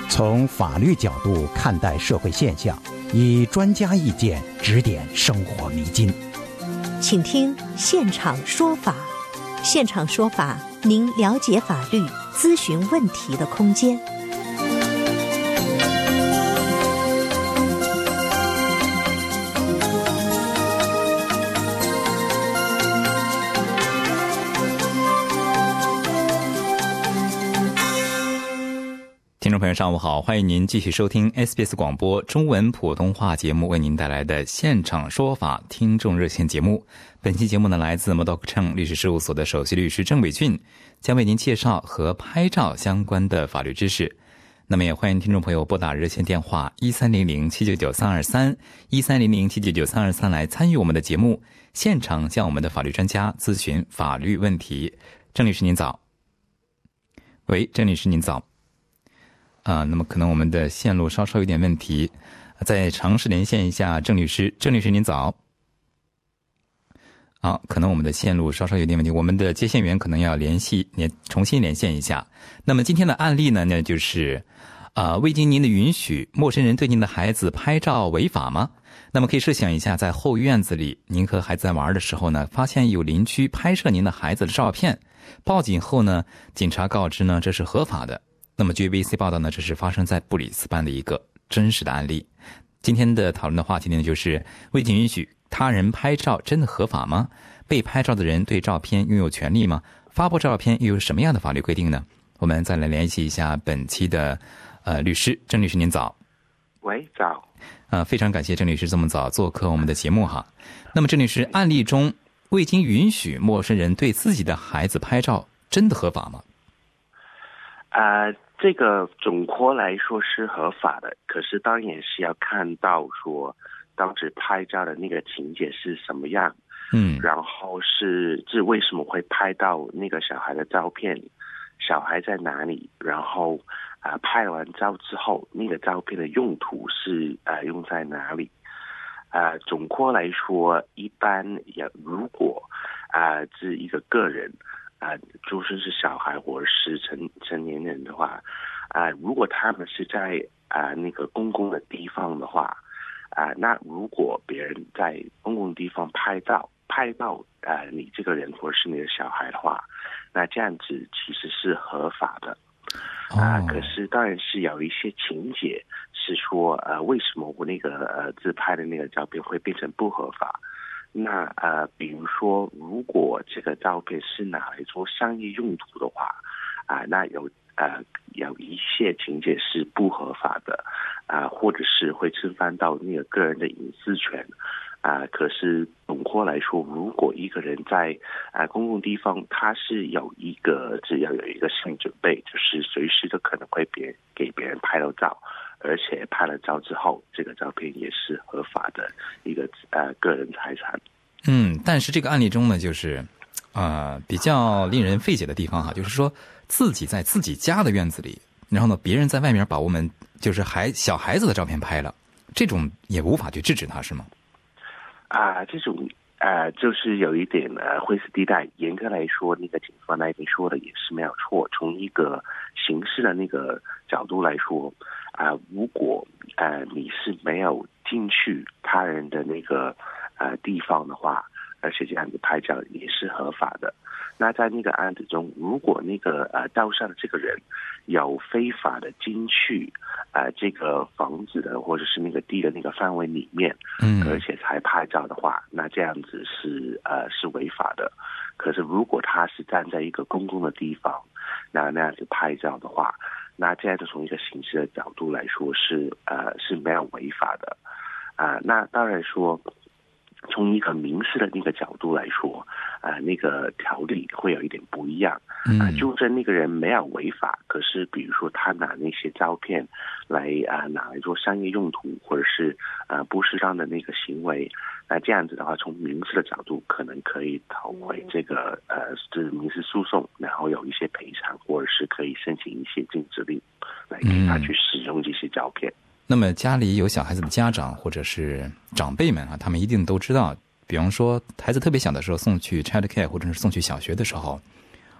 从法律角度看待社会现象，以专家意见指点生活迷津。 请听现场说法。现场说法，您了解法律、咨询问题的空间。 听众朋友上午好，欢迎您继续收听 SBS 广播中文普通话节目为您带来的现场说法听众热线节目。本期节目呢，来自 Murdoch Chang 律师事务所的首席律师郑伟俊，将为您介绍和拍照相关的法律知识。那么也欢迎听众朋友拨打热线电话1300-799-323 1300-799-323来参与我们的节目，现场向我们的法律专家咨询法律问题。郑律师您早。喂，郑律师您早。那么可能我们的线路稍有点问题，再尝试连线一下郑律师。郑律师您早。好，可能我们的线路稍有点问题，我们的接线员可能要重新连线一下。那么今天的案例呢，就是未经您的允许，陌生人对您的孩子拍照违法吗？那么可以设想一下，在后院子里，您和孩子在玩的时候呢，发现有邻居拍摄您的孩子的照片，报警后呢，警察告知呢这是合法的。那么据 BBC 报道呢，这是发生在布里斯班的一个真实的案例。今天的讨论的话题呢，就是未经允许他人拍照真的合法吗？被拍照的人对照片拥有权利吗？发布照片又有什么样的法律规定呢？我们再来联系一下本期的律师郑律师，您早。 喂，早。 非常感谢郑律师这么早做客我们的节目哈。那么郑律师，案例中未经允许陌生人对自己的孩子拍照真的合法吗？ 这个总括来说是合法的，可是当然也是要看到说当时拍照的那个情节是什么样，然后是为什么会拍到那个小孩的照片，小孩在哪里，然后拍完照之后那个照片的用途是用在哪里。总括来说，一般如果是一个个人就算是小孩或者是成年人的话，如果他们是在那个公共的地方的话，那如果别人在公共地方拍到你这个人或者是你的小孩的话，那这样子其实是合法的。可是当然是有一些情节是说为什么我那个自拍的那个照片会变成不合法。那比如说，如果这个照片是拿来做商业用途的话，那有一些情节是不合法的，或者是会侵犯到那个个人的隐私权。可是总括来说，如果一个人在公共地方，他是只要有一个心理准备，就是随时都可能会给别人拍到照，而且拍了照之后，这个照片也是合法的一个个人财产。 但是这个案例中呢，就是比较令人费解的地方哈，就是说自己在自己家的院子里，然后呢，别人在外面把我们就是小孩子的照片拍了，这种也无法去制止他，是吗？ 这种就是有一点灰色地带。严格来说，那个警方那边说的也是没有错。从一个刑事的那个角度来说，如果你是没有进去他人的那个地方的话，而且这样子拍照也是合法的。那在那个案子中，如果那个照相的这个人有非法的进去这个房子的或者是那个地的那个范围里面，而且才拍照的话，那这样子是违法的。可是如果他是站在一个公共的地方，那样子拍照的话，那这样子从一个刑事的角度来说是没有违法的。那当然说，从一个民事的那个角度来说，那个条例会有一点不一样。就算那个人没有违法，可是比如说他拿那些照片来拿来做商业用途，或者是不适当的那个行为，那这样子的话，从民事的角度可能可以讨回这个是民事诉讼，然后有一些赔偿，或者是可以申请一些禁止令来给他去使用这些照片。 那么家里有小孩子的家长或者是长辈们他们一定都知道，比方说孩子特别小的时候送去 child care 或者是送去小学的时候，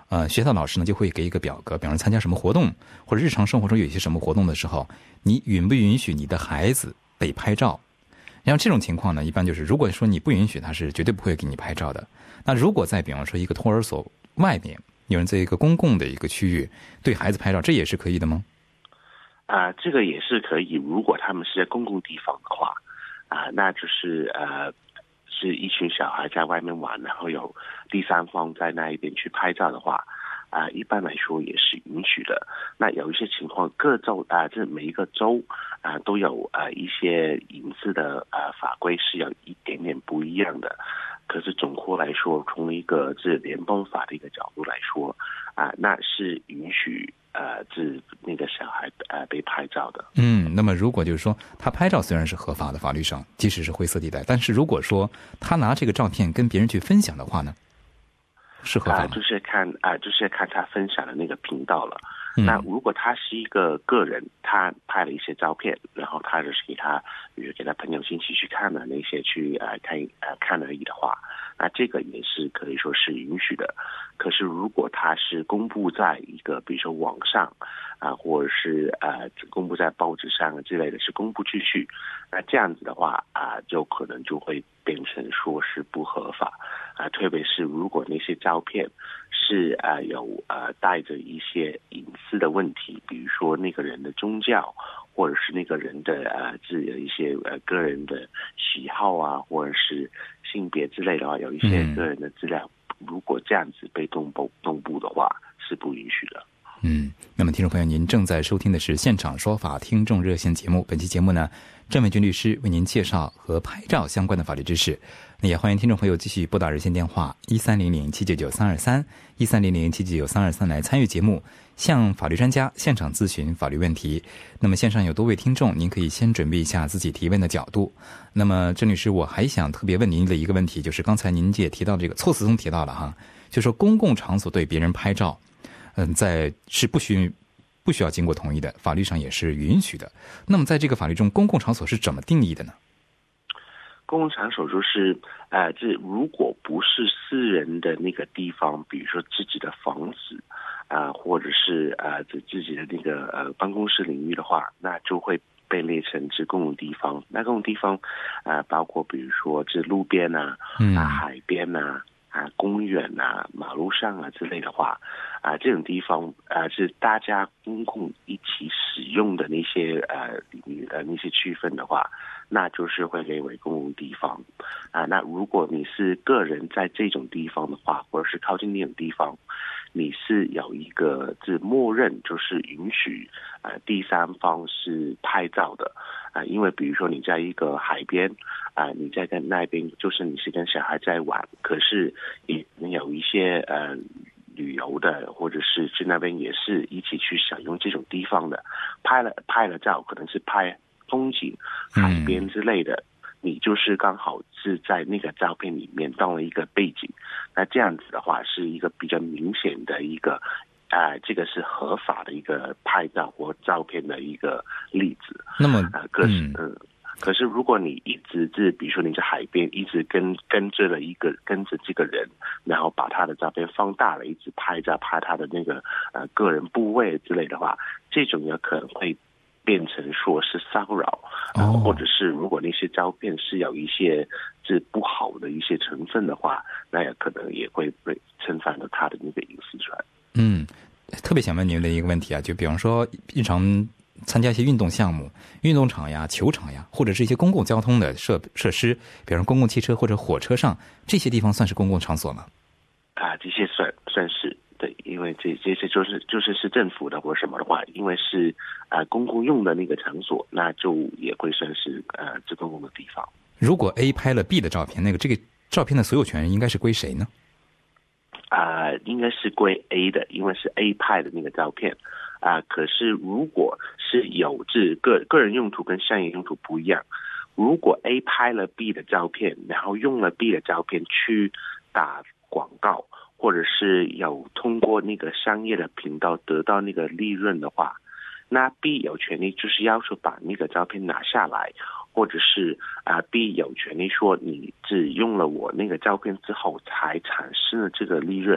学校老师呢就会给一个表格，比方说参加什么活动，或者日常生活中有一些什么活动的时候，你允不允许你的孩子被拍照？然后这种情况呢，一般就是如果说你不允许，他是绝对不会给你拍照的。那如果在比方说一个托儿所外面，有人在一个公共的一个区域对孩子拍照，这也是可以的吗？ 这个也是可以。如果他们是在公共地方的话，那就是是一群小孩在外面玩，然后有第三方在那一边去拍照的话，一般来说也是允许的。那有一些情况，各州这每一个州都有一些隐私的法规是有一点点不一样的。可是总括来说，从一个联邦法的一个角度来说，那是允许那个小孩被拍照的。 那么如果就是说他拍照虽然是合法的，法律上即使是灰色地带，但是如果说他拿这个照片跟别人去分享的话呢，是合法吗？ 就是看他分享的那个频道了。那如果他是一个个人，他拍了一些照片，然后他就是给他朋友亲戚去看的那些去看而已的话，那这个也是可以说是允许的。可是如果他是公布在一个比如说网上或者是公布在报纸上之类的，是公布出去，那这样子的话就可能就会变成说是不合法特别是如果那些照片是有带着一些隐私的问题，比如说那个人的宗教，或者是那个人的一些个人的喜好或者是性别之类的话，有一些个人的资料，如果这样子被公布的话，是不允许的。 那么听众朋友，您正在收听的是现场说法听众热线节目。本期节目呢，郑伟军律师为您介绍和拍照相关的法律知识。那也欢迎听众朋友继续拨打热线电话1300-799-323 1300-799-323来参与节目，向法律专家现场咨询法律问题。那么线上有多位听众，您可以先准备一下自己提问的角度。那么郑律师，我还想特别问您的一个问题，就是刚才您也提到这个措辞中提到了就说公共场所对别人拍照是不需要经过同意的，法律上也是允许的。那么在这个法律中，公共场所是怎么定义的呢？ 公共场所就是这如果不是私人的那个地方，比如说自己的房子或者是自己的那个办公室领域的话，那就会被列成是公共地方。那公共地方包括比如说这路边海边公园马路上之类的话这种地方是大家公共一起使用的那些那些区分的话，那就是会列为公共地方那如果你是个人在这种地方的话，或者是靠近那种地方，你是有一个默认就是允许第三方是拍照的因为比如说你在一个海边你在跟那边就是你是跟小孩在玩，可是你有一些旅游的或者是去那边也是一起去享用这种地方的，拍了照，可能是拍风景海边之类的你就是刚好是在那个照片里面当了一个背景，那这样子的话是一个比较明显的一个这个是合法的一个拍照或照片的一个例子。 那么可是如果你一直比如说你在海边一直跟着这个人，然后把他的照片放大了，一直拍他的那个个人部位之类的话，这种有可能会变成说是骚扰或者是如果那些照片是有一些不好的一些成分的话，那也可能也会被侵犯到他的那个隐私权。 特别想问您的一个问题就比方说日常参加一些运动项目，运动场球场或者是一些公共交通的设施，比方公共汽车或者火车上，这些地方算是公共场所吗？ 这些算是对，因为这些就是政府的或什么的话，因为是公共用的那个场所，那就也会算是公共的地方。 如果 A 拍了 B 的照片，这个照片的所有权应该是归谁呢？ 应该是归 A 的，因为是 A 拍的那个照片可是如果是有个人用途跟商业用途不一样，如果 A 拍了 B 的照片，然后用了 B 的照片去打广告，或者是有通过那个商业的频道得到那个利润的话，那 B 有权利就是要求把那个照片拿下来，或者是B 有权利说你只用了我那个照片之后才产生了这个利润，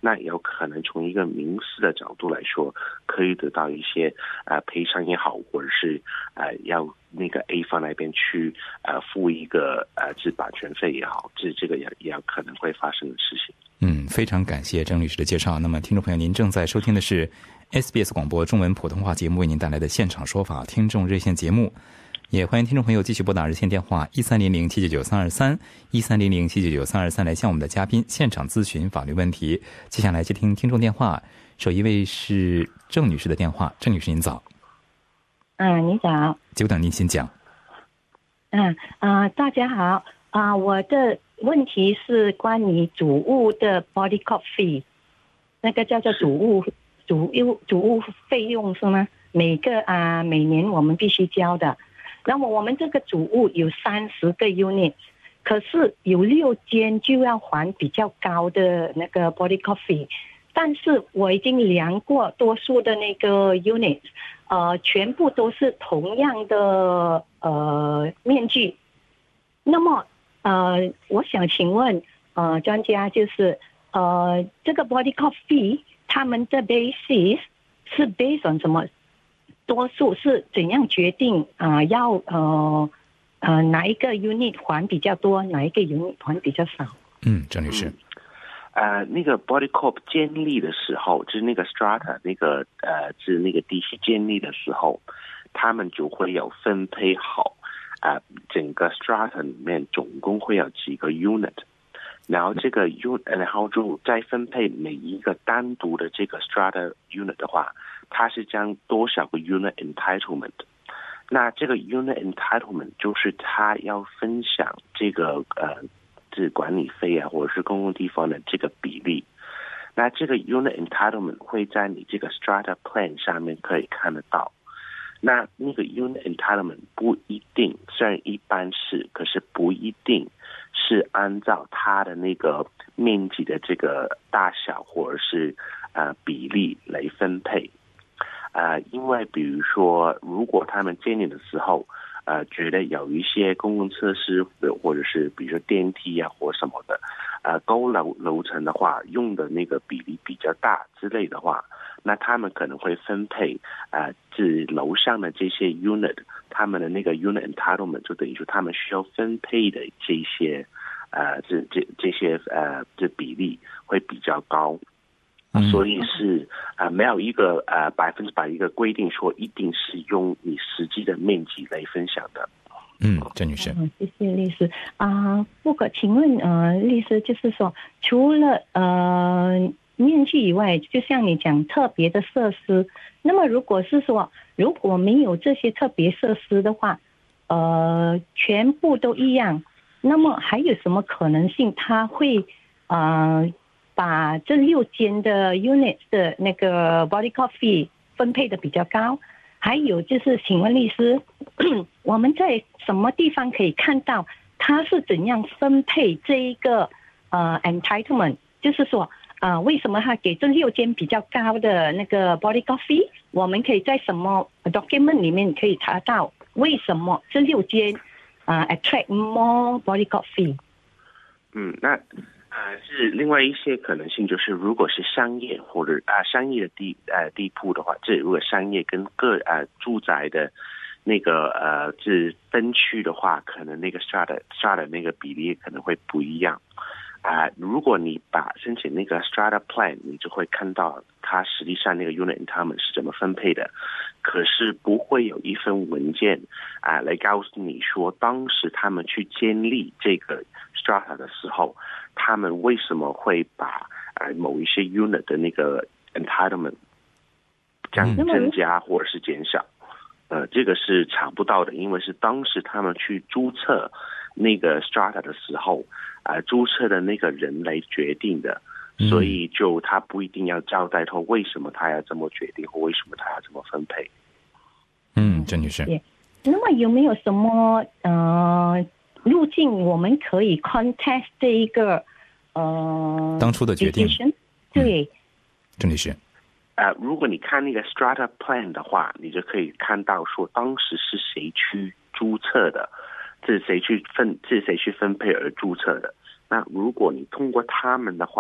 那有可能从一个民事的角度来说，可以得到一些赔偿也好，或者是要那个 A 方那边去付一个版权费也好，这个也有可能会发生的事情。 非常感谢郑律师的介绍。那么听众朋友，您正在收听的是 SBS 广播中文普通话节目为您带来的现场说法听众热线节目，也欢迎听众朋友继续拨打热线电话1300-799-323 1300-799-323来向我们的嘉宾现场咨询法律问题。接下来接听听众电话，首一位是郑女士的电话。郑女士您早。 你早。 久等，您先讲。 大家好。我的问题是关于主物的 body corp fee， 那个叫做主物费用是吗？每年我们必须交的。那么我们这个主物有30个 unit， 可是有6间就要还比较高的那个 body corp fee， 但是我已经量过多数的那个 unit， 全部都是同样的面积。那么我想请问专家，就是这个 body corp fee 他们的 basis 是 based on 什么？多数是怎样决定要哪一个 unit 还比较多，哪一个 unit 还比较少？ 郑律师。 那个 body corp 建立的时候，就是那个 strata 就是那个地区建立的时候，他们就会有分配好整个 strata 里面总共会有几个 unit， 然后然后就再分配每一个单独的这个 strata unit 的话，它是将多少个 unit entitlement。 那这个 unit entitlement 就是它要分享这个这管理费或者是公共地方的这个比例。那这个 unit entitlement 会在你这个 strata plan 上面可以看得到。那个 unit entitlement 不一定，虽然一般是，可是不一定是按照它的那个面积的这个大小或者是比例来分配。因为比如说，如果他们建立的时候觉得有一些公共设施或者是比如说电梯或什么的高楼层的话，用的那个比例比较大之类的话，那他们可能会分配至楼上的这些 unit， 他们的那个 unit entitlement 就等于说他们需要分配的这些这比例会比较高。所以是没有一个100%一个规定说一定是用你实际的面积来分享的。 郑女士。 谢谢律师。不过请问律师，就是说除了面积以外，就像你讲特别的设施，那么如果是说如果没有这些特别设施的话，全部都一样，那么还有什么可能性它会把这6间的 unit 的那个 body corp fee 分配的比较高？还有就是请问律师，我们在什么地方可以看到它是怎样分配这一个entitlement， 就是说为什么他给这6间比较高的那个 body corp fee， 我们可以在什么 document 里面可以查到为什么这6间attract more body corp fee？ 那是另外一些可能性，就是如果是商业或者商业的地铺的话，这如果商业跟住宅的那个是分区的话，可能那个 strata 那个比例可能会不一样。如果你申请那个 strata plan， 你就会看到它实际上那个 unit entitlement 是怎么分配的，可是不会有一份文件来告诉你说当时他们去建立这个 strata 的时候，他们为什么会把某一些 unit 的那个 entitlement 增加或者是减少。这个是查不到的，因为是当时他们去注册那个 strata 的时候注册的那个人来决定的，所以就他不一定要交代他为什么他要这么决定或为什么他要这么分配。 郑女士。 那么有没有什么路径我们可以 contest 这一个当初的决定？ 对， 郑律师。 如果你看那个 strata plan 的话，你就可以看到说当时是谁去注册的，这是谁去分配而注册的。那如果你通过他们的话，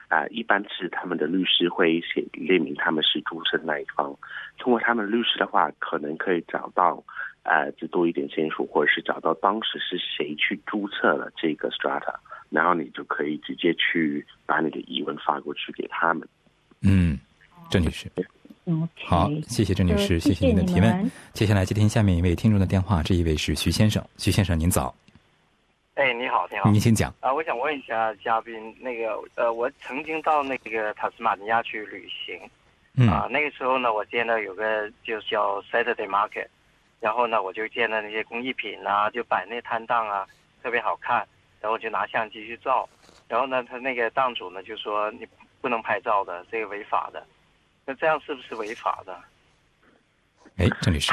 一般是他们的律师会列明他们是注册那一方，通过他们的律师的话，可能可以找到多一点线索，或者是找到当时是谁去注册了这个 strata， 然后你就可以直接去把你的疑问发过去给他们。 郑女士。 好， 谢谢郑女士，谢谢您的提问。接下来接听下面一位听众的电话，这一位是徐先生。徐先生您早。 你好，你好， 您请讲。 我想问一下嘉宾，我曾经到那个塔斯马尼亚去旅行，那个时候呢，我见到有个就叫 Saturday Market， 然后呢，我就见到那些工艺品啊，就摆那摊档啊，特别好看，然后我就拿相机去照，然后呢，他那个档主呢就说你不能拍照的，这个违法的，那这样是不是违法的？ 郑女士。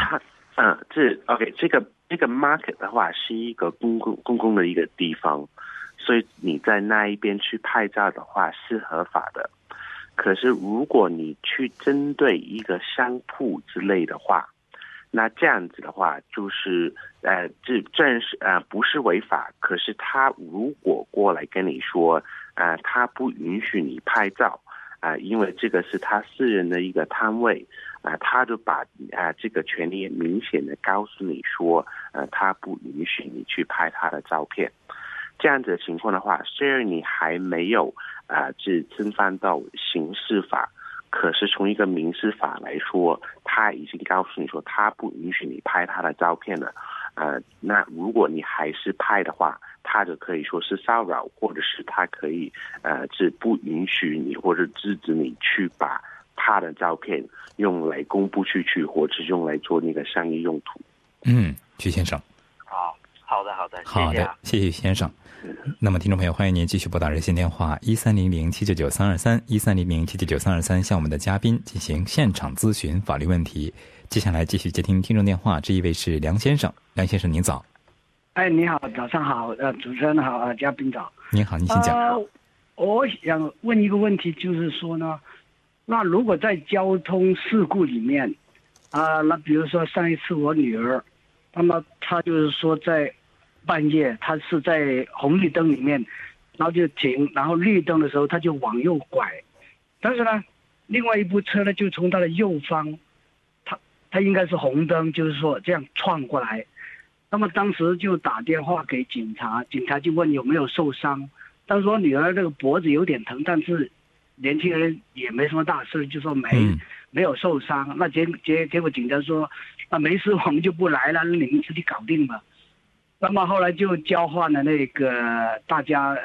这个 market 的话是一个公共的一个地方，所以你在那一边去拍照的话是合法的。可是如果你去针对一个商铺之类的话，那这样子的话就是这是不是违法，可是他如果过来跟你说他不允许你拍照因为这个是他私人的一个摊位他就把这个权利明显的告诉你说他不允许你去拍他的照片。这样子的情况的话，虽然你还没有侵犯到刑事法，可是从一个民事法来说，他已经告诉你说他不允许你拍他的照片了那如果你还是拍的话，他就可以说是骚扰，或者是他可以不允许你或者制止你去把他的照片用来公布出去，或者是用来做那个商业用途。 徐先生。 好的， 谢谢徐先生。那么听众朋友，欢迎您继续拨打热线电话1300-799-323 向我们的嘉宾进行现场咨询法律问题。接下来继续接听听众电话，这一位是梁先生。梁先生您早。 你好，早上好，主持人好，嘉宾早。 您好，您请讲。 我想问一个问题，就是说呢，那如果在交通事故里面那比如说上一次我女儿，那么她就是说在半夜，她是在红绿灯里面，然后就停，然后绿灯的时候她就往右拐，但是呢另外一部车呢就从她的右方，她应该是红灯，就是说这样撞过来。那么当时就打电话给警察，警察就问有没有受伤，但是说女儿这个脖子有点疼，但是年轻人也没什么大事，就说没有受伤。那结果警察说没事，我们就不来了，你们自己搞定吧。那么后来就交换了那个大家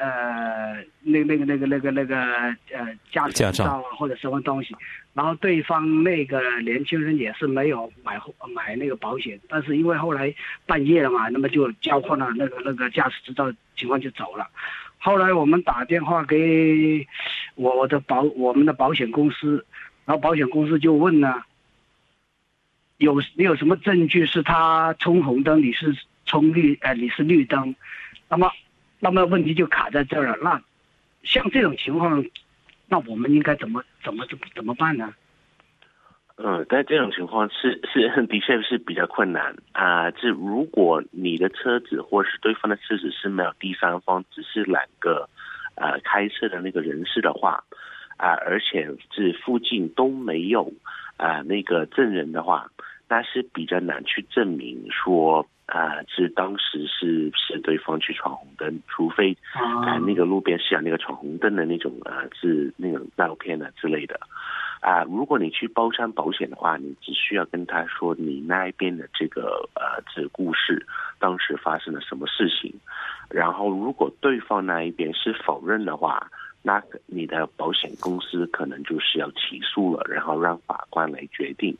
驾照或者什么东西，然后对方那个年轻人也是没有买那个保险，但是因为后来半夜了嘛，那么就交换了那个驾驶执照，情况就走了。后来我们打电话给我们的保险公司，然后保险公司就问呢，你有什么证据是他冲红灯，你是绿灯，那么问题就卡在这儿了。那像这种情况，那我们应该怎么办呢？ 但这种情况是的确是比较困难如果你的车子或是对方的车子是没有第三方，只是两个开车的那个人士的话而且这附近都没有那个证人的话，那是比较难去证明说是当时是对方去闯红灯，除非那个路边是有那个闯红灯的那种是那种照片之类的如果你去包商保险的话，你只需要跟他说你那一边的这个故事当时发生了什么事情，然后如果对方那一边是否认的话，那你的保险公司可能就是要起诉了，然后让法官来决定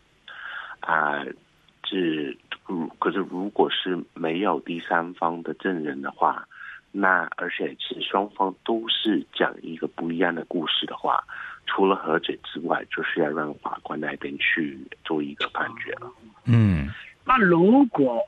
可是如果是没有第三方的证人的话，那而且是双方都是讲一个不一样的故事的话，除了和解之外，就是要让法官那边去做一个判决了。 那如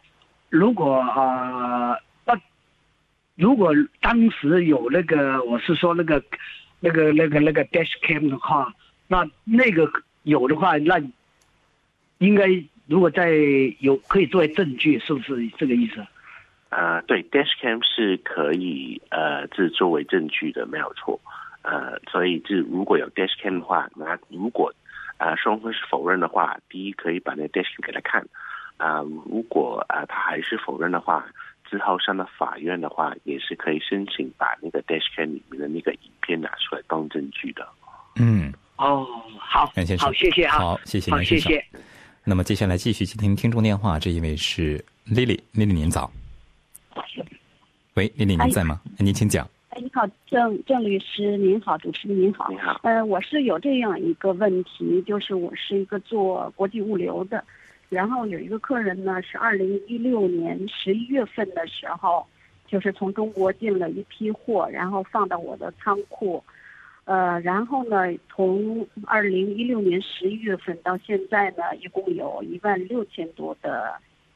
果当时有那个我是说那个 dash cam 的话，那个有的话，那应该如果可以作为证据，是不是这个意思？ 对 ，dash cam 是可以作为证据的，没有错所以如果有 dashcam 的话，那如果双方是否认的话，第一可以把那个 dashcam 给他看，如果他还是否认的话，之后上到法院的话，也是可以申请把那个 dashcam 里面的那个影片拿出来当证据的。 好，好，谢谢啊， 好，谢谢您先生。那么接下来继续接听听众电话，这一位是 Lily， 您早。喂，Lily， 您在吗？您请讲。 你好，郑律师您好，主持人您好。 你好。 我是有这样一个问题，就是我是一个做国际物流的，然后有一个客人呢是2016年11月份的时候，就是从中国进了一批货，然后放到我的仓库。然后呢，从2016年11月份到现在呢，一共有16000多的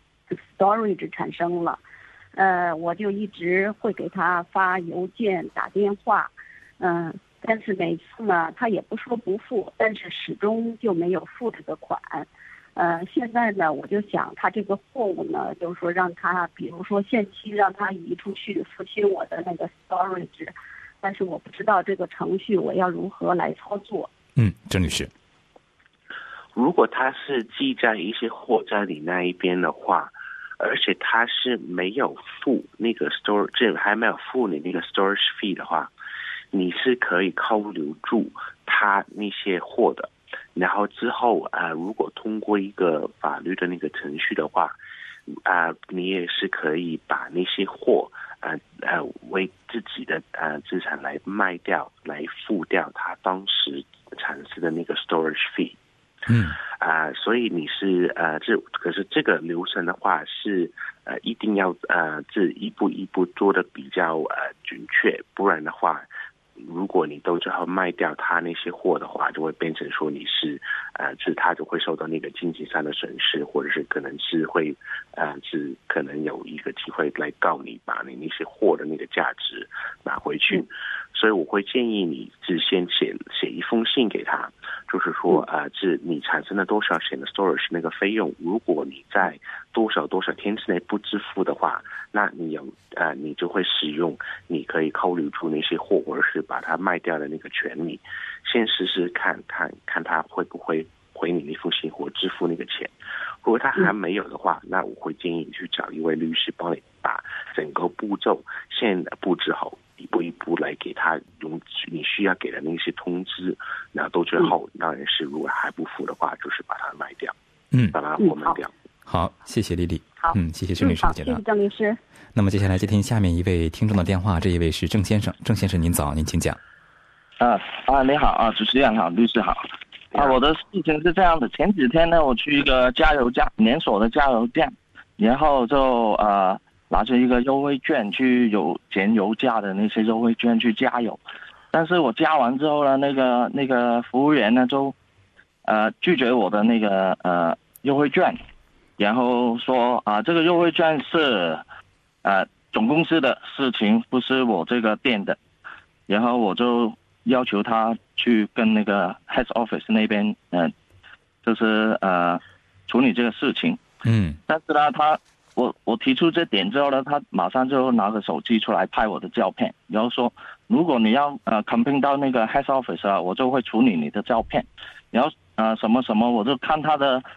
storage 产生了。我就一直会给他发邮件、打电话，但是每次呢，他也不说不付，但是始终就没有付这个款。现在呢，我就想他这个货物呢，就是说让他，比如说限期让他移出去，付清我的那个 storage。但是我不知道这个程序我要如何来操作。 郑律师， 如果他是记在一些货在你那一边的话，而且他是没有付那个 storage， 还没有付你那个 storage fee 的话，你是可以扣留住他那些货的。然后之后如果通过一个法律的那个程序的话，你也是可以把那些货为自己的资产来卖掉，来付掉他当时产生的那个 storage fee。所以你是可是这个流程的话是一定要这一步一步做的比较准确，不然的话，如果你都最后卖掉他那些货的话，就会变成说你是他就会受到那个经济上的损失，或者是可能是会是可能有一个机会来告你，把你那些货的那个价值拿回去。所以我会建议你只先写一封信给他，就是说你产生了多少钱的 storage 那个费用，如果你在多少天之内不支付的话，那你就会使用你可以扣留住那些货，或者是把它卖掉的那个权利。先试试看他会不会回你那封信或支付那个钱。如果他还没有的话，那我会建议你去找一位律师帮你把整个步骤先布置好，一步一步来给他用你需要给的那些通知，然后到最后当然是如果还不付的话，就是把它卖掉，把它货卖掉。 好，谢谢丽丽。 好， 谢谢郑律师的解答。 谢谢郑律师。 那么接下来接听下面一位听众的电话，这一位是郑先生。郑先生您早，您请讲。 你好主持人好，律师好。我的事情是这样的，前几天呢，我去一个加油站，连锁的加油站，然后就拿着一个优惠券去减油价的那些优惠券去加油，但是我加完之后呢，那个服务员呢就拒绝我的那个优惠券，然后说这个优惠券是总公司的事情，不是我这个店的，然后我就要求他去跟那个 head office 那边就是处理这个事情。但是呢我提出这点之后呢，他马上就拿个手机出来拍我的照片，然后说如果你要complain 到那个 head office 我就会处理你的照片，然后什么什么，我就看他的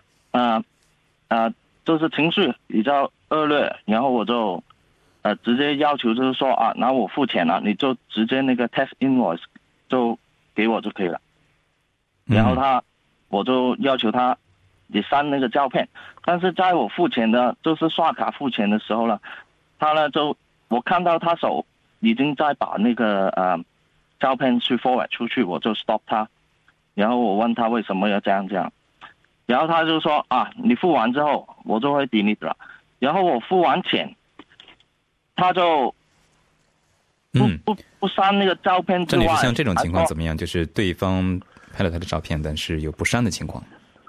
就是情绪比较恶劣，然后我就直接要求就是说那我付钱了，你就直接那个 test invoice 就给我就可以了。然后我就要求他你删那个照片，但是在我付钱的就是刷卡付钱的时候呢，他呢就我看到他手已经在把那个照片去 forward 出去，我就 stop 他，然后我问他为什么要这样，然后他就说你付完之后我就会 delete 了，然后我付完钱他就不删那个照片之外。 郑律师，像这种情况怎么样？就是对方拍了他的照片，但是有不删的情况。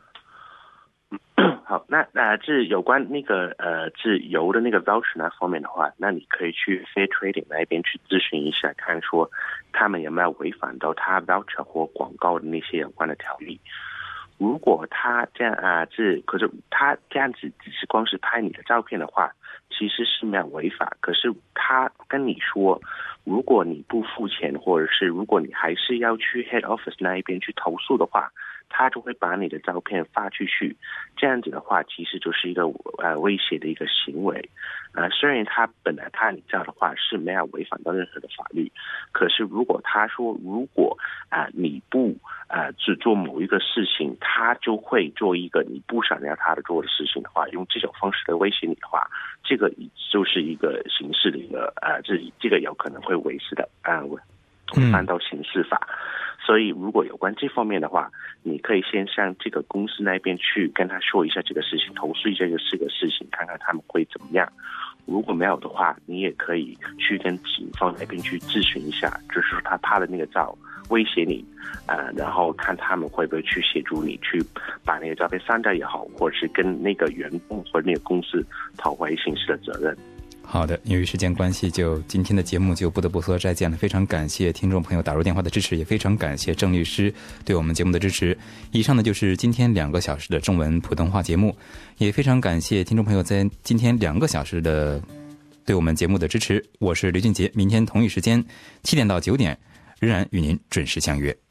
好，那这有关那个这油的那个 voucher 那方面的话，那你可以去 Fair Trading 那边去咨询一下，看说他们有没有违反到他 voucher 或广告的那些有关的条例。 如果他这样可是他这样子只是光是拍你的照片的话，其实是没有违法。可是他跟你说，如果你不付钱，或者是如果你还是要去 head office 那一边去投诉的话，他就会把你的照片发出去。这样子的话，其实就是一个威胁的一个行为。虽然他本来你这样的话是没有违反到任何的法律，可是如果他说如果你不只做某一个事情，他就会做一个你不想要他的做的事情的话，用这种方式来威胁你的话，这个就是一个刑事的一个这个有可能会违事的会犯到刑事法。所以如果有关这方面的话，你可以先向这个公司那边去跟他说一下这个事情，投诉一下这个事情，看看他们会怎么样。如果没有的话，你也可以去跟警方那边去咨询一下，就是说他拍的那个照威胁你，然后看他们会不会去协助你去把那个照片删掉也好，或者是跟那个员工或者那个公司讨回刑事的责任。 好的，由于时间关系，就今天的节目就不得不说再见了。非常感谢听众朋友打入电话的支持，也非常感谢郑律师对我们节目的支持。以上呢就是今天2个小时的中文普通话节目，也非常感谢听众朋友在今天2个小时的对我们节目的支持。我是刘俊杰，明天同一时间7点到9点仍然与您准时相约。